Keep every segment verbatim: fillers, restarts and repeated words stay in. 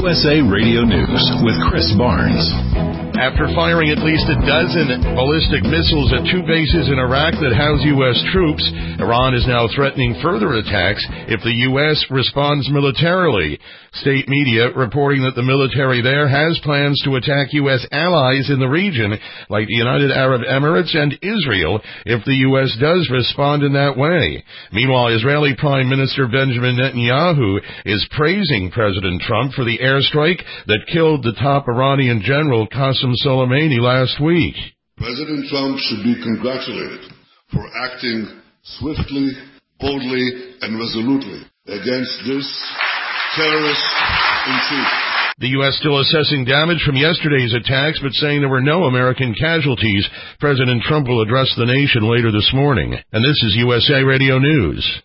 U S A Radio News with Chris Barnes. After firing at least a dozen ballistic missiles at two bases in Iraq that house U S troops, Iran is now threatening further attacks if the U S responds militarily. State media reporting that the military there has plans to attack U S allies in the region, like the United Arab Emirates and Israel, if the U S does respond in that way. Meanwhile, Israeli Prime Minister Benjamin Netanyahu is praising President Trump for the airstrike that killed the top Iranian general Qasem Soleimani last week. President Trump should be congratulated for acting swiftly, boldly, and resolutely against this terrorist intrusion. The U S still assessing damage from yesterday's attacks, but saying there were no American casualties. President Trump will address the nation later this morning. And this is U S A Radio News.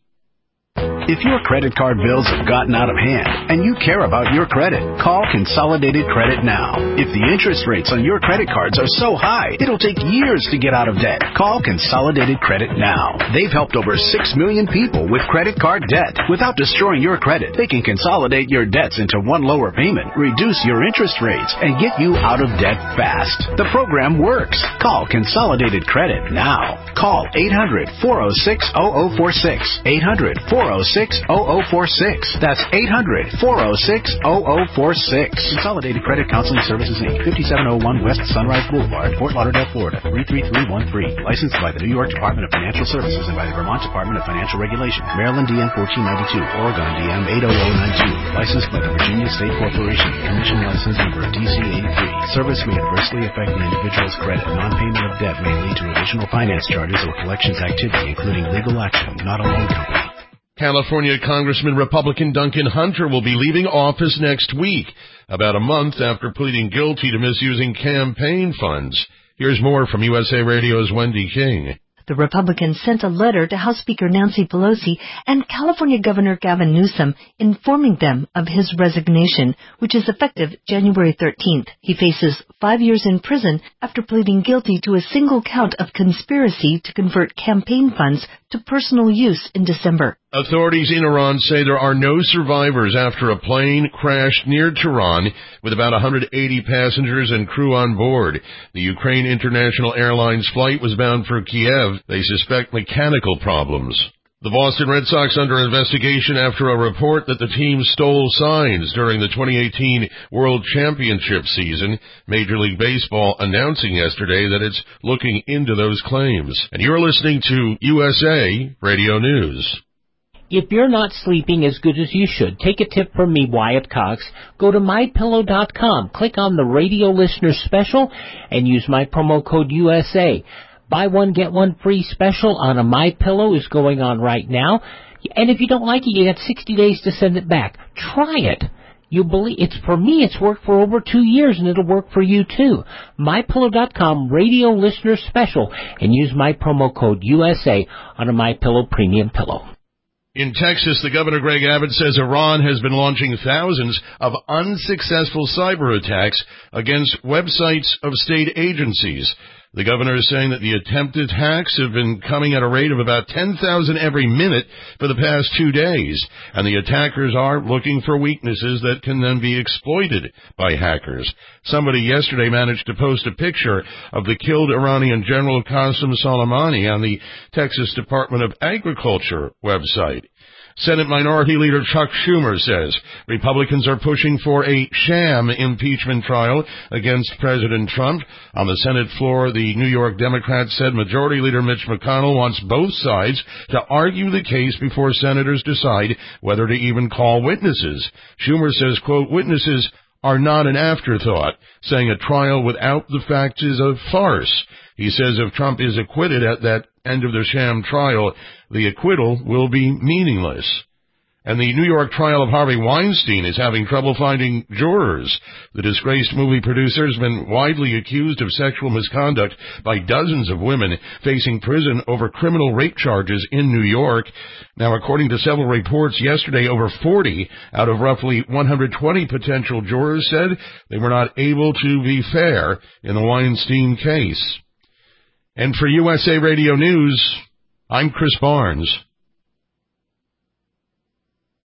If your credit card bills have gotten out of hand and you care about your credit, call Consolidated Credit now. If the interest rates on your credit cards are so high, it'll take years to get out of debt. Call Consolidated Credit now. They've helped over six million people with credit card debt. Without destroying your credit, they can consolidate your debts into one lower payment, reduce your interest rates, and get you out of debt fast. The program works. Call Consolidated Credit now. Call eight hundred, four oh six, oh oh four six. eight hundred, four oh six, oh oh four six. That's eight hundred, four oh six, oh oh four six. Consolidated Credit Counseling Services, Incorporated, fifty-seven oh one West Sunrise Boulevard, Fort Lauderdale, Florida, three three three one three. Licensed by the New York Department of Financial Services and by the Vermont Department of Financial Regulation. Maryland D M fourteen ninety-two, Oregon D M eight oh oh nine two. Licensed by the Virginia State Corporation. Commission license number D C eighty-three. Service may adversely affect an individual's credit. Non-payment of debt may lead to additional finance charges or collections activity, including legal action, not a loan company. California Congressman Republican Duncan Hunter will be leaving office next week, about a month after pleading guilty to misusing campaign funds. Here's more from U S A Radio's Wendy King. The Republicans sent a letter to House Speaker Nancy Pelosi and California Governor Gavin Newsom informing them of his resignation, which is effective January thirteenth. He faces five years in prison after pleading guilty to a single count of conspiracy to convert campaign funds to personal use in December. Authorities in Iran say there are no survivors after a plane crashed near Tehran with about one hundred eighty passengers and crew on board. The Ukraine International Airlines flight was bound for Kiev. They suspect mechanical problems. The Boston Red Sox under investigation after a report that the team stole signs during the twenty eighteen World Championship season. Major League Baseball announcing yesterday that it's looking into those claims. And you're listening to U S A Radio News. If you're not sleeping as good as you should, take a tip from me, Wyatt Cox. Go to my pillow dot com, click on the radio listener special, and use my promo code U S A. Buy one, get one free special on a MyPillow is going on right now. And if you don't like it, you got sixty days to send it back. Try it. You believe it's for me, it's worked for over two years, and it'll work for you too. my pillow dot com radio listener special, and use my promo code U S A on a MyPillow premium pillow. In Texas, the Governor Greg Abbott says Iran has been launching thousands of unsuccessful cyber attacks against websites of state agencies. The governor is saying that the attempted hacks have been coming at a rate of about ten thousand every minute for the past two days, and the attackers are looking for weaknesses that can then be exploited by hackers. Somebody yesterday managed to post a picture of the killed Iranian General Qasem Soleimani on the Texas Department of Agriculture website. Senate Minority Leader Chuck Schumer says Republicans are pushing for a sham impeachment trial against President Trump. On the Senate floor, the New York Democrats said Majority Leader Mitch McConnell wants both sides to argue the case before senators decide whether to even call witnesses. Schumer says, quote, witnesses are not an afterthought, saying a trial without the facts is a farce. He says if Trump is acquitted at that end of the sham trial, the acquittal will be meaningless. And the New York trial of Harvey Weinstein is having trouble finding jurors. The disgraced movie producer has been widely accused of sexual misconduct by dozens of women facing prison over criminal rape charges in New York. Now, according to several reports yesterday, over forty out of roughly one hundred twenty potential jurors said they were not able to be fair in the Weinstein case. And for U S A Radio News, I'm Chris Barnes.